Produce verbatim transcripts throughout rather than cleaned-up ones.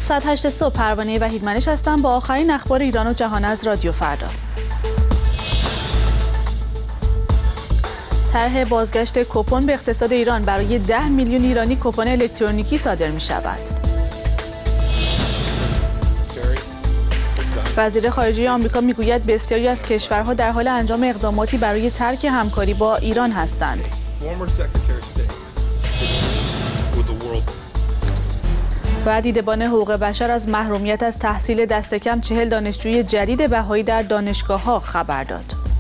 ساعت هشت صبح پروانه وحیدمنش هستم با آخرین اخبار ایران و جهان از رادیو فردا. طرح بازگشت کوپن به اقتصاد ایران برای ده میلیون ایرانی کوپن الکترونیکی صادر می شود. وزیر خارجه آمریکا میگوید بسیاری از کشورها در حال انجام اقداماتی برای ترک همکاری با ایران هستند. و دیدبان حقوق بشر از محرومیت از تحصیل دست کم چهل دانشجوی جدید بهایی در دانشگاه‌ها خبر داد.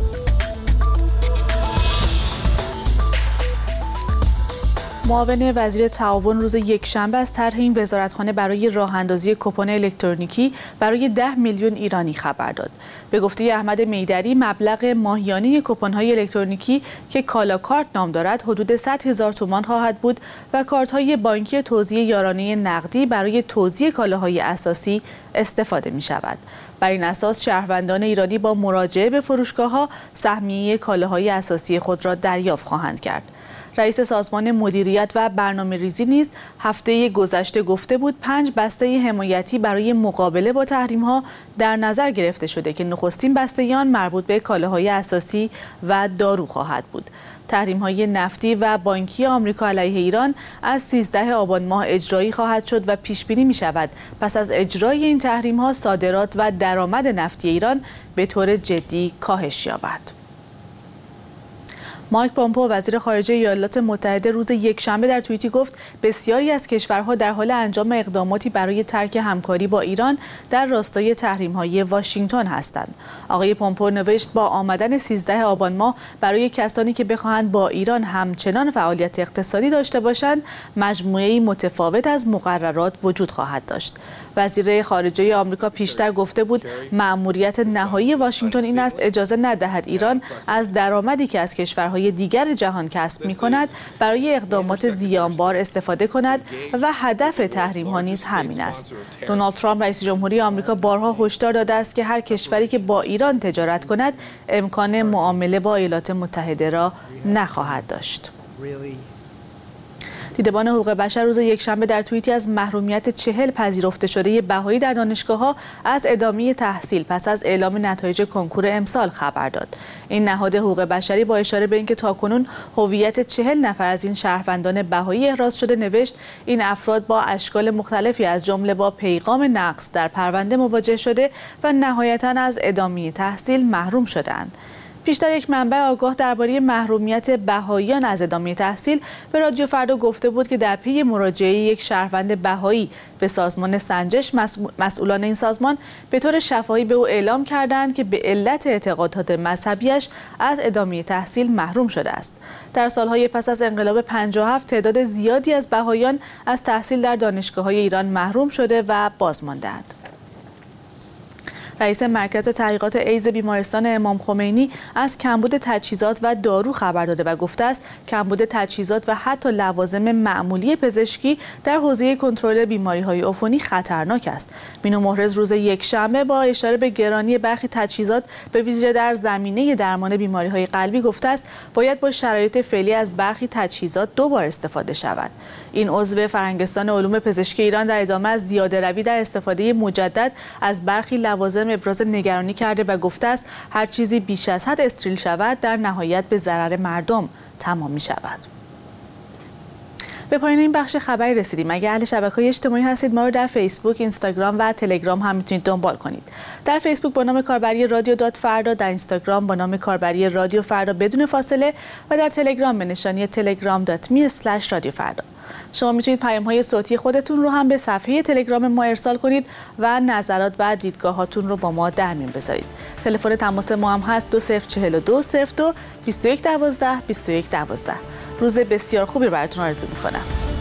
معاون وزیر تعاون روز یکشنبه از طرح این وزارتخانه برای راه‌اندازی کوپن الکترونیکی برای ده میلیون ایرانی خبر داد. به گفته احمد میدری مبلغ ماهیانه کوپن‌های الکترونیکی که کالا کارت نام دارد حدود صد هزار تومان خواهد بود و کارت‌های بانکی توزیع یارانه نقدی برای توزیع کالاهای اساسی استفاده می‌شود. بر این اساس شهروندان ایرانی با مراجعه به فروشگاه‌ها سهمیه کالاهای اساسی خود را دریافت خواهند کرد. رئیس سازمان مدیریت و برنامه‌ریزی نیز هفته گذشته گفته بود پنج بسته حمایتی برای مقابله با تحریم‌ها در نظر گرفته شده که نخستین بسته آن مربوط به کالاهای اساسی و دارو خواهد بود. تحریم‌های نفتی و بانکی آمریکا علیه ایران از سیزده آبان ماه اجرایی خواهد شد و پیش‌بینی می‌شود پس از اجرای این تحریم‌ها صادرات و درآمد نفتی ایران به طور جدی کاهش یابد. مایک پامپئو وزیر خارجه ایالات متحده روز یکشنبه در توییتی گفت بسیاری از کشورها در حال انجام اقداماتی برای ترک همکاری با ایران در راستای تحریم‌های واشنگتن هستند. آقای پامپئو نوشت با آمدن سیزده آبان ماه برای کسانی که بخواهند با ایران همچنان فعالیت اقتصادی داشته باشند مجموعه‌ای متفاوت از مقررات وجود خواهد داشت. وزیر خارجه آمریکا پیشتر گفته بود مأموریت نهایی واشنگتن این است اجازه ندهد ایران از درآمدی که از کشورهای دیگر جهان کسب می‌کند برای اقدامات زیانبار استفاده کند و هدف تحریم‌ها نیز همین است. دونالد ترامپ رئیس جمهوری آمریکا بارها هشدار داده است که هر کشوری که با ایران تجارت کند امکان معامله با ایالات متحده را نخواهد داشت. دیدبان حقوق بشر روز یکشنبه در توییتی از محرومیت چهل پذیرفته شده بهایی در دانشگاه‌ها از ادامه تحصیل پس از اعلام نتایج کنکور امسال خبر داد. این نهاد حقوق بشری با اشاره به اینکه تاکنون هویت چهل نفر از این شهروندان بهایی احراز شده نوشت این افراد با اشکال مختلفی از جمله با پیغام نقض در پرونده مواجه شده و نهایتاً از ادامه تحصیل محروم شدند. پیشتر یک منبع آگاه درباره محرومیت بهاییان از ادامه تحصیل به رادیو فردا گفته بود که در پی مراجعه یک شهروند بهایی به سازمان سنجش مسئولان این سازمان به طور شفاهی به او اعلام کردند که به علت اعتقادات مذهبیش از ادامه تحصیل محروم شده است. در سالهای پس از انقلاب پنجاه و هفت تعداد زیادی از بهاییان از تحصیل در دانشگاه‌های ایران محروم شده و بازمانده‌اند. رئیس مرکز تحقیقات ایدز بیمارستان امام خمینی از کمبود تجهیزات و دارو خبر داده و گفته است کمبود تجهیزات و حتی لوازم معمولی پزشکی در حوزه کنترل بیماری‌های عفونی خطرناک است. مینو محرز روز یکشنبه با اشاره به گرانی برخی تجهیزات به ویژه در زمینه درمان بیماری‌های قلبی گفته است باید با شرایط فعلی از برخی تجهیزات دوبار استفاده شود. این عضو فرهنگستان علوم پزشکی ایران در ادامه از زیاده‌روی در استفاده مجدد از برخی لوازم ابراز نگرانی کرده و گفته است هر چیزی بیش از حد استریل شود در نهایت به ضرر مردم تمام می شود. به پایان این بخش خبری رسیدیم. اگر اهل شبکه‌های اجتماعی هستید ما رو در فیسبوک، اینستاگرام و تلگرام هم میتونید دنبال کنید. در فیسبوک با نام کاربری رادیو دات فردا، در اینستاگرام با نام کاربری رادیو فردا بدون فاصله و در تلگرام به نشانی تلگرام دات می اسلش رادیو فردا. شما میتونید پیام‌های صوتی خودتون رو هم به صفحه تلگرام ما ارسال کنید و نظرات و دیدگاهاتون رو با ما در میون بذارید. تلفن تماس ما هم هست دو صفر چهل و دو صفر دو بیست و یک دوازده بیست و یک دوازده. روز بسیار خوبی براتون آرزو میکنم.